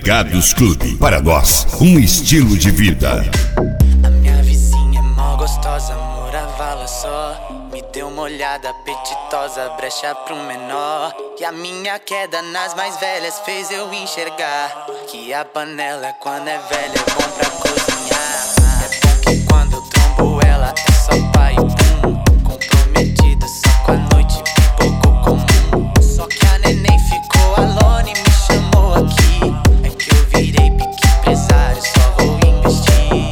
Ligados Clube. Para nós, um estilo de vida. A minha vizinha é mó gostosa, morava lá só. Me deu uma olhada apetitosa, brecha pro menor. E a minha queda nas mais velhas fez eu enxergar que a panela quando é velha é bom pra cozinhar. É bom que quando eu trombo ela é só pai e pum. Comprometida só com a noite, pouco comum. Só que a neném ficou alone e me chamou aqui. É que eu virei pique empresário, só vou investir.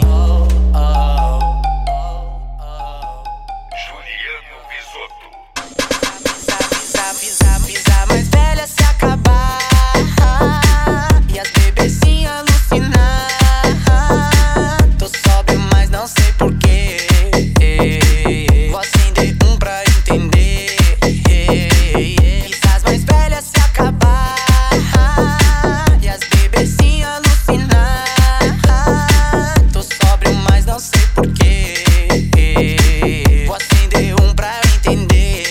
Juliano Visoto. Avisa mais velha se acabar e as bebezinhas alucinar. Tô sóbrio, mas não sei porquê. Vou acender um pra entender. Avisa as mais velhas se acabar e as bebezinhas alucinar. Tô sóbrio, mas não sei porquê. Vou acender um pra entender.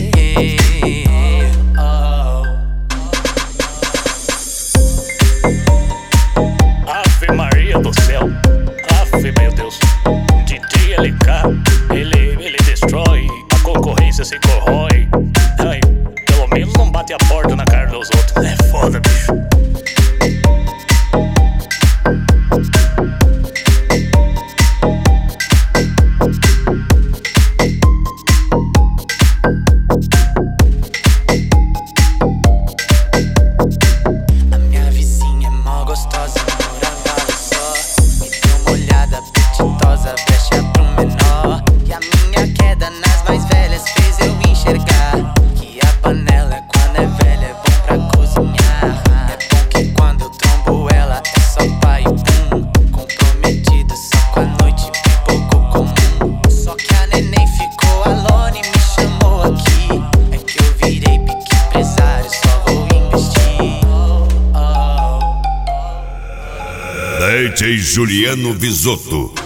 Ave Maria do céu, ave meu Deus. DJ LK, ele destrói, a concorrência se corrói. Ai, pelo menos não bate a porta na cara dos outros. É foda, bicho. A minha vizinha é mó gostosa, morava lá só. Me deu uma olhada apetitosa, brecha pro menor. E a minha queda nas mais velhas fez eu enxergar que a panela quando é velha é bom pra cozinhar. É bom que quando eu trombo ela é só pai e pum. Comprometida só com a noite, pouco comum. Só que a neném ficou alone e me chamou aqui. É que eu virei pique empresário, só vou investir. DJ Juliano Visoto.